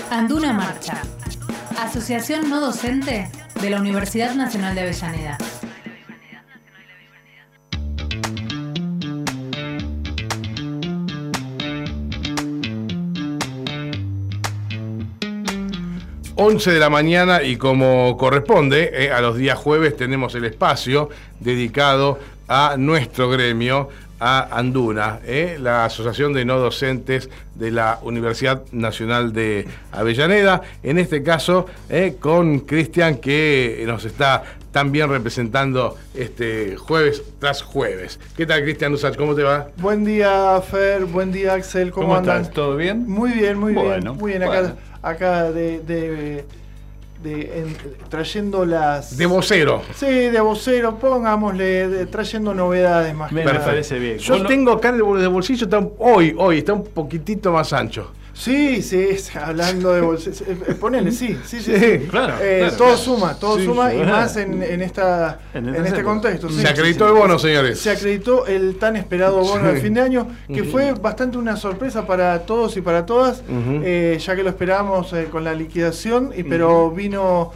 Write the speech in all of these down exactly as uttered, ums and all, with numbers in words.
Anduna Marcha, Asociación No Docente de la Universidad Nacional de Avellaneda. once de la mañana y como corresponde, eh, a los días jueves tenemos el espacio dedicado a nuestro gremio, a Anduna, eh, la Asociación de No Docentes de la Universidad Nacional de Avellaneda, en este caso eh, con Cristian, que nos está también representando este jueves tras jueves. ¿Qué tal, Cristian Usach? ¿Cómo te va? Buen día, Fer, buen día, Axel, ¿cómo, ¿Cómo andan? estás? ¿Todo bien? Muy bien, muy Bueno, bien, muy bien, acá, bueno. acá de, de, de en, trayendo las... De vocero. Sí, de vocero, pongámosle, de, trayendo novedades más Me que nada. parece bien. Yo Vos tengo acá el de bolsillo, está un- hoy, hoy, está un poquitito más ancho. Sí, sí, hablando de bolsillo, eh, ponele, sí, sí, sí. Sí, sí. claro, Eh, claro, todo claro. suma, todo Sí, suma, sí, y claro. más en, en, esta, En en estas este épocas. contexto. sí, Se sí, acreditó sí. el bono, señores. Se acreditó el tan esperado bono Sí. del fin de año, que Ujú. fue bastante una sorpresa para todos y para todas, Ujú. eh, ya que lo esperábamos eh, con la liquidación, y, pero vino,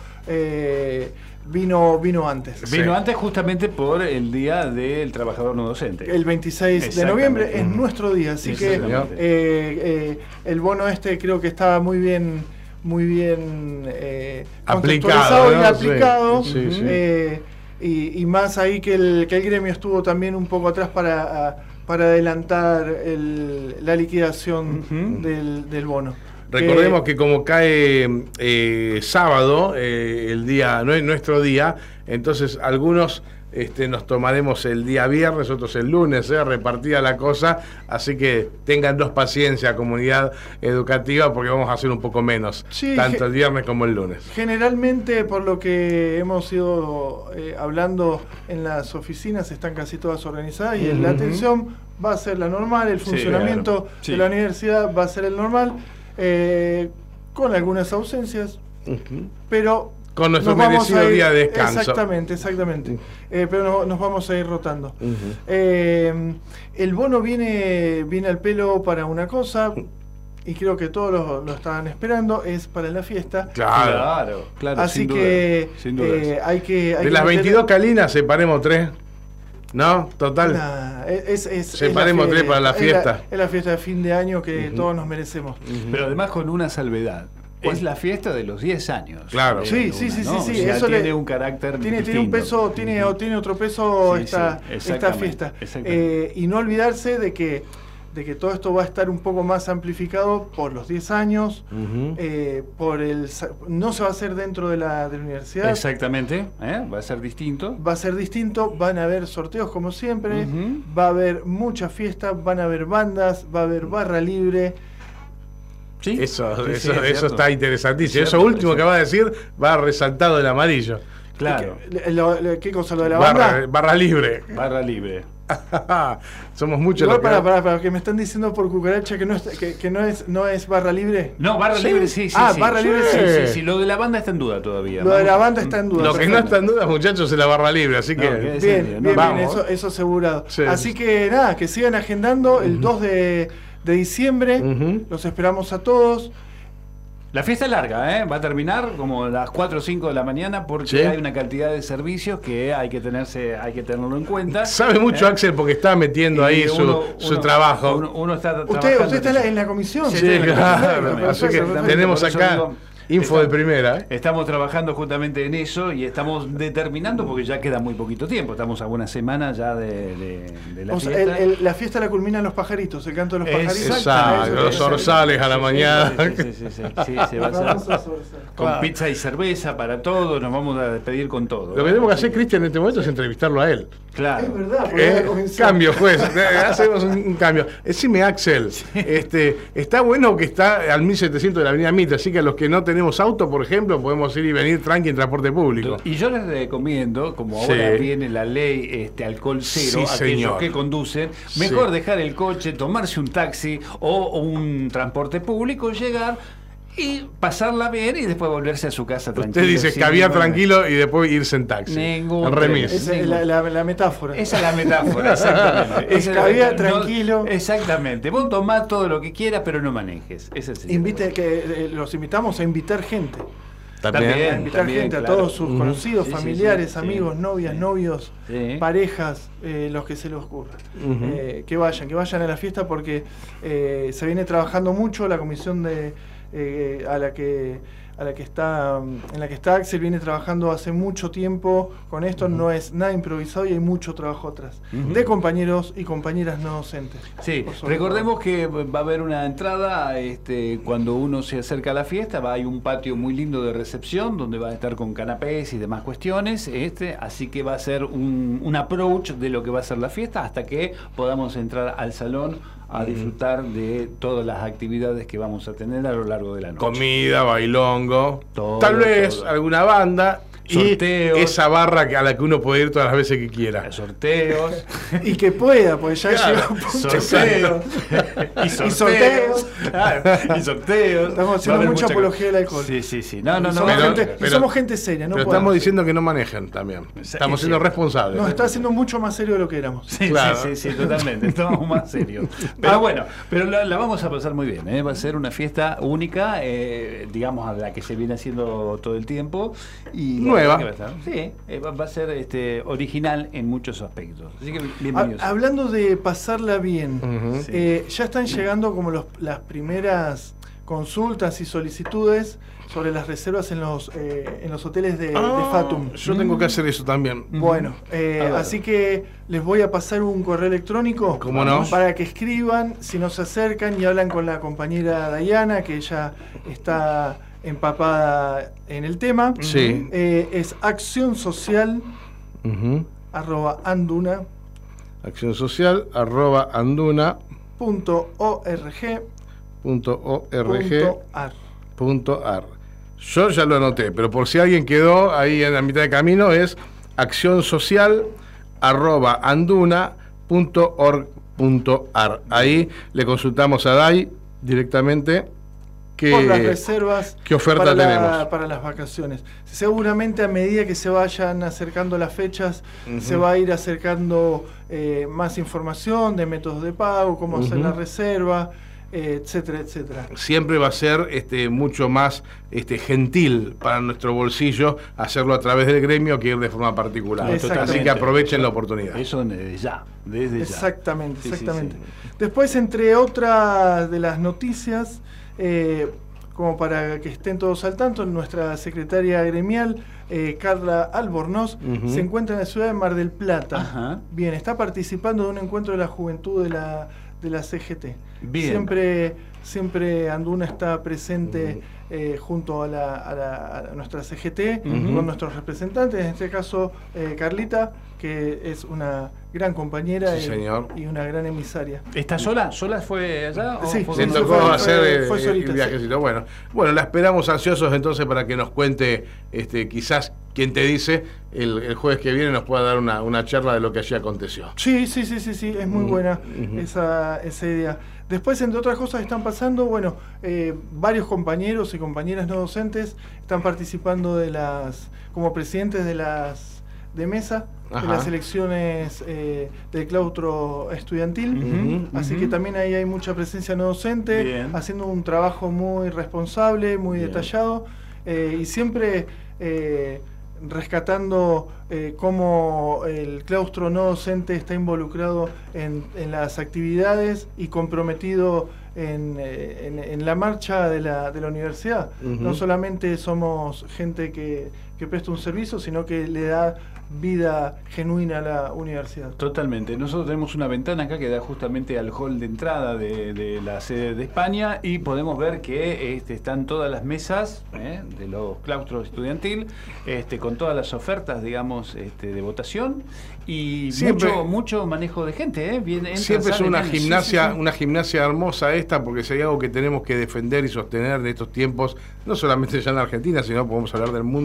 eh, vino, vino antes. Sí. Vino antes justamente por el Día del Trabajador No Docente. El veintiséis de Exactamente. noviembre es Ujú. nuestro día, así que Exactamente. eh, eh, el bono este creo que está muy bien, muy bien eh, Aplicado, contextualizado y ¿no? aplicado. Sí, sí, sí. eh, y, y más ahí que el, que el gremio estuvo también un poco atrás para, a- para adelantar el- la liquidación Ujú. del, del bono. Recordemos que como cae eh, sábado, eh, el día, no es nuestro día, entonces algunos este, nos tomaremos el día viernes, otros el lunes, eh, repartida la cosa, así que tengannos paciencia, comunidad educativa, porque vamos a hacer un poco menos, Sí, tanto ge- el viernes como el lunes. Generalmente, por lo que hemos ido eh, hablando en las oficinas, están casi todas organizadas y la Ujú. atención va a ser la normal, el Sí, funcionamiento claro. Sí. de la universidad va a ser el normal, eh, con algunas ausencias, Ujú. pero Con nuestro nos vamos merecido a ir- día de descanso. Exactamente, exactamente. Eh, pero no- nos vamos a ir rotando. Ujú. Eh, el bono viene, viene al pelo para una cosa, y creo que todos lo, lo estaban esperando, es para la fiesta. Claro. Claro, claro. Así sin duda, que sin dudas. eh, hay que... hay De que las meter- veintidós calinas separemos tres, ¿no? Total. Nah, es, es- Separemos es la tres para la es fiesta. Es la, fiesta de fin de año que Ujú. todos nos merecemos. Pero además con una salvedad. ¿Cuál? Es la fiesta de los diez años. Claro. de Sí, Anduna, sí, sí, ¿no? sí, O sí, sea, eso le- tiene un carácter Tiene, tiene un distinto. peso, tiene, o tiene otro peso Sí, esta, sí, esta exactamente, fiesta. exactamente. Eh, y no olvidarse de que, de que todo esto va a estar un poco más amplificado por los diez años, Ujú. eh, por el sa- no se va a hacer dentro de la, de la universidad. Exactamente, ¿eh? Va a ser distinto. Va a ser distinto, van a haber sorteos como siempre, Ujú. va a haber muchas fiestas, van a haber bandas, va a haber barra libre. Sí, Eso, sí, sí, eso, es eso cierto. está interesantísimo. Es Eso cierto, último es que va a decir va resaltado del amarillo. Claro, ¿Qué, lo- lo- ¿qué cosa? ¿Lo de la Barra, banda? barra libre. barra libre. Somos muchos Igual los que... para, para, para, que me están diciendo por cucaracha que no es, que, que no es, no es barra libre. No, barra Sí. libre sí, sí. Ah, sí. barra libre, sí. sí. Sí, sí, lo de la banda está en duda todavía. Lo de la Vamos- banda está en duda. Lo que no está en duda, muchachos, es la barra libre, así que... No, que es- Bien, Sí, bien, no, bien, vamos. eso, eso asegurado. Sí. Así que nada, que sigan agendando el dos de, de diciembre. Ujú. Los esperamos a todos. La fiesta es larga, ¿eh? Va a terminar como a las cuatro o cinco de la mañana porque Sí. hay una cantidad de servicios que hay que tenerse, hay que tenerlo en cuenta. Sabe mucho ¿Eh? Axel porque está metiendo Y ahí su, uno- su uno- trabajo. Uno, uno está Usted, trabajando usted está en la, en la comisión. Sí, Sí, sí, claro. perfecto, Así que perfecto. tenemos Por eso acá digo, info de estamos- primera. ¿eh? Estamos trabajando justamente en eso y estamos determinando porque ya queda muy poquito tiempo. Estamos a una semana ya de, de- de la O sea, fiesta. el- el- la fiesta la culminan los pajaritos, el canto de los pajaritos. Exacto, Eso, los eso, orzales a la Sí, mañana. Sí, sí, sí, sí, sí, sí, se va a hacer. Famosos orzales. Con Claro. pizza y cerveza para todos, nos vamos a despedir con todo. Lo que tenemos que hacer, Cristian, en este momento es entrevistarlo a él. Claro. Es verdad, porque Eh, ya comenzó. cambio, juez. Eh, Hacemos un, un cambio. Decime, Axel, este, está bueno que está al mil setecientos de la Avenida Mitre, así que a los que no tenemos auto, por ejemplo, podemos ir y venir tranqui en transporte público. Y yo les recomiendo, como Sí. ahora viene la ley este, alcohol cero, Sí, aquellos señor. que conducen, mejor Sí. dejar el coche, tomarse un taxi o un transporte público, llegar y pasarla bien y después volverse a su casa tranquilo. Usted dice caviar tranquilo y después irse en taxi. Ningún en remis. Esa es la, la, la metáfora. Esa es la metáfora, exactamente. Es caviar tranquilo. No, exactamente. Vos tomás todo lo que quieras, pero no manejes. Ese es el Invite, que, eh, los invitamos a invitar gente. También. A invitar también, gente, claro. a todos sus Ujú. conocidos, Sí, sí, familiares, sí, amigos, sí, novias, sí. novios, Sí. parejas, eh, los que se les ocurra. Ujú. Eh, que vayan, que vayan a la fiesta porque eh, se viene trabajando mucho la comisión de eh, a la que a la que está en la que está Axel viene trabajando hace mucho tiempo con esto. Uh-huh. No es nada improvisado y hay mucho trabajo atrás uh-huh. de compañeros y compañeras no docentes. Sí, recordemos que va a haber una entrada este, cuando uno se acerca a la fiesta, va, hay un patio muy lindo de recepción donde va a estar con canapés y demás cuestiones, este, así que va a ser un, un approach de lo que va a ser la fiesta hasta que podamos entrar al salón a disfrutar de todas las actividades que vamos a tener a lo largo de la noche. Comida, bailongo, todo, tal vez todo. alguna banda. Sorteos. Y esa barra a la que uno puede ir todas las veces que quiera. Sorteos. Y que pueda, pues ya claro. llega un punto. Sorteos. y sorteos. Y sorteos. Claro. Y sorteos. Estamos haciendo mucha mucha apología del alcohol. Sí, sí, sí. No, no, no. Somos, pero, gente, pero, somos gente seria, ¿no? Pero podemos. estamos diciendo que no manejen también. Estamos siendo responsables. Nos está haciendo mucho más serio de lo que éramos. Sí, claro. sí, sí, sí, totalmente. Estamos más serios. Pero bueno, pero la, la vamos a pasar muy bien, ¿eh? Va a ser una fiesta única, eh, digamos, a la que se viene haciendo todo el tiempo. Y nueva. Va a estar, sí, eh, va, va a ser este, original en muchos aspectos. Así que bienvenidos. Ha, hablando de pasarla bien, Uh-huh. eh, ya están llegando como los, las primeras consultas y solicitudes sobre las reservas en los eh, en los hoteles de, ah, de Fatum. Yo tengo que hacer eso también. Bueno, eh, así que les voy a pasar un correo electrónico. ¿Cómo no? Para que escriban, si no se acercan y hablan con la compañera Diana, que ella está empapada en el tema. Sí. Eh, es acción social Uh-huh. arroba anduna Acción social arroba anduna punto org punto org punto ar. punto ar. Yo ya lo anoté, pero por si alguien quedó ahí en la mitad de camino, es acción social arroba anduna punto org punto ar. Ahí le consultamos a Dai directamente qué, Por las reservas qué oferta para, la- tenemos. para las vacaciones. Seguramente a medida que se vayan acercando las fechas, Uh-huh. se va a ir acercando eh, más información de métodos de pago, cómo hacer Uh-huh. la reserva, eh, etcétera, etcétera. Siempre va a ser este, mucho más este, gentil para nuestro bolsillo hacerlo a través del gremio que ir de forma particular. Exactamente. Así que aprovechen la oportunidad. Eso desde ya, desde ya. Exactamente, Sí, sí, exactamente. sí. Después, entre otras de las noticias, eh, como para que estén todos al tanto, nuestra secretaria gremial, eh, Carla Albornoz, Ujú. se encuentra en la ciudad de Mar del Plata. Ajá. Bien, está participando de un encuentro de la juventud de la, de la C G T. Bien. Siempre, siempre Anduna está presente eh, junto a, la, a, la- a nuestra C G T, Ujú. con nuestros representantes, en este caso eh, Carlita, que es una gran compañera Sí, y, señor. y una gran emisaria. ¿Está sola? ¿Sola fue allá? o Sí, fue Se sí, con- tocó fue- hacer fue- eh, fue el solita, viajecito. Bueno, bueno, la esperamos ansiosos entonces para que nos cuente, este, quizás quien te dice, el, el jueves que viene nos pueda dar una, una charla de lo que allí aconteció. Sí, sí, sí, sí, sí, es muy Ujú, buena ujú. esa, esa idea. Después, entre otras cosas que están pasando, bueno, eh, varios compañeros y compañeras no docentes están participando de las, como presidentes de las de mesa, Ajá. de las elecciones eh, del claustro estudiantil. Ujú, Así ujú. que también ahí hay mucha presencia no docente, Bien. haciendo un trabajo muy responsable, muy Bien. detallado, eh, y siempre eh, rescatando eh, cómo el claustro no docente está involucrado en, en las actividades y comprometido en, eh, en- en la marcha de la, de la universidad. Ujú. No solamente somos gente que, que presta un servicio, sino que le da vida genuina a la universidad. Totalmente. Nosotros tenemos una ventana acá que da justamente al hall de entrada de, de la sede de España y podemos ver que este, están todas las mesas ¿eh? de los claustros estudiantil este, con todas las ofertas, digamos, este, de votación y Siempre- mucho, mucho manejo de gente. ¿eh? Viene, entra, Siempre es sale, una viene. Sí, gimnasia, sí, sí. una gimnasia hermosa esta, porque si hay algo que tenemos que defender y sostener en estos tiempos, no solamente ya en la Argentina, sino podemos hablar del mundo,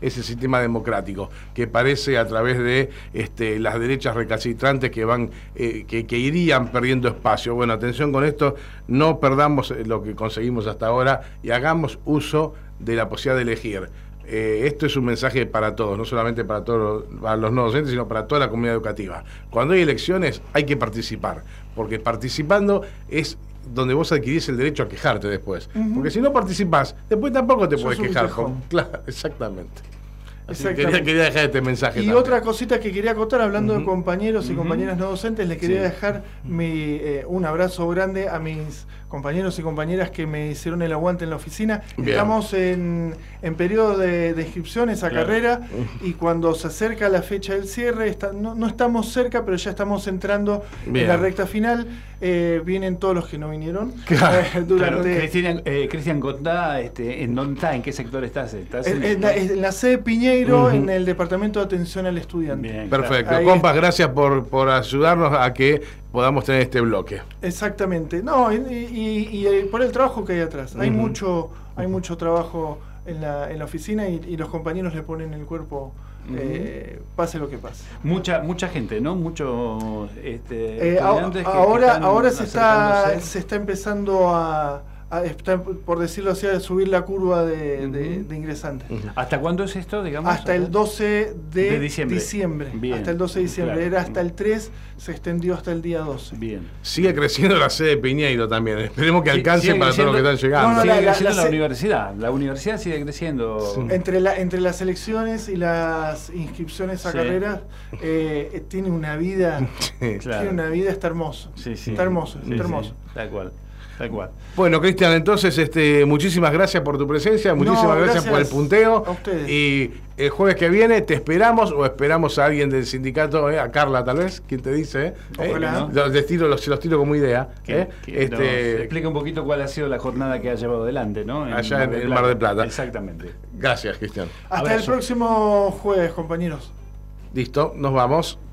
ese sistema democrático, que parece a través de este, las derechas recalcitrantes que van, eh, que, que irían perdiendo espacio. Bueno, atención con esto, no perdamos lo que conseguimos hasta ahora y hagamos uso de la posibilidad de elegir. Eh, esto es un mensaje para todos, no solamente para todos los, para los no docentes, sino para toda la comunidad educativa. Cuando hay elecciones hay que participar, porque participando es donde vos adquirís el derecho a quejarte después. Uh-huh. Porque si no participás, después tampoco te podés quejar. Con, claro, exactamente. Quería, quería dejar este mensaje. Y también. Otra cosita que quería acotar, hablando uh-huh. de compañeros y uh-huh. compañeras no docentes, les quería sí. dejar mi, eh, un abrazo grande a mis compañeros y compañeras que me hicieron el aguante en la oficina. Bien. Estamos en, en periodo de, de inscripción esa claro. carrera uh-huh. y cuando se acerca la fecha del cierre, está, no, no estamos cerca, pero ya estamos entrando Bien. en la recta final. Eh, vienen todos los que no vinieron. Claro. Eh, durante... claro. Cristian, eh, Cristian, contá, este, ¿en dónde estás? ¿En qué sector estás? ¿Estás en, en, en, la, en la sede Piñeiro, uh-huh. en el Departamento de Atención al Estudiante. Bien, perfecto. Claro. Compas, gracias por, por ayudarnos a que podamos tener este bloque. Exactamente. No, y, y, y por el trabajo que hay atrás. Uh-huh. Hay mucho, hay mucho trabajo en la, en la oficina y, y los compañeros le ponen el cuerpo. Uh-huh. eh, pase lo que pase. Mucha mucha gente, ¿no? Muchos este, eh, estudiantes que, ahora que ahora se está se está empezando a, a está, por decirlo así, a subir la curva de, uh-huh. de, de ingresantes. Uh-huh. ¿Hasta cuándo es esto, digamos? Hasta el doce de, de diciembre. diciembre. Bien. Hasta el doce de diciembre. Claro. Era hasta el tres, se extendió hasta el día doce. Bien. Sigue creciendo la sede de Piñeiro también. Esperemos que alcance sí, para todos los que están llegando. No, no, sigue la, creciendo la, la, la universidad. La universidad sigue creciendo. Sí. Entre, la, entre las elecciones y las inscripciones a sí. carreras, eh, tiene una vida. Sí, claro. Tiene una vida, está hermoso. Sí, sí. Está hermoso, sí, está hermoso. Sí. Tal cual. Tal cual. Bueno, Cristian, entonces este, muchísimas gracias por tu presencia, muchísimas no, gracias, gracias por el punteo. A ustedes. Y el jueves que viene te esperamos o esperamos a alguien del sindicato, eh, a Carla tal vez, ¿quién te dice? Eh? Ojalá. Eh, los, tiro, los, los tiro como idea. Que, eh. que este, explica un poquito cuál ha sido la jornada que ha llevado adelante, ¿no? En allá en el Mar del Plata. Exactamente. Gracias, Cristian. Hasta Abrazo. El próximo jueves, compañeros. Listo, nos vamos.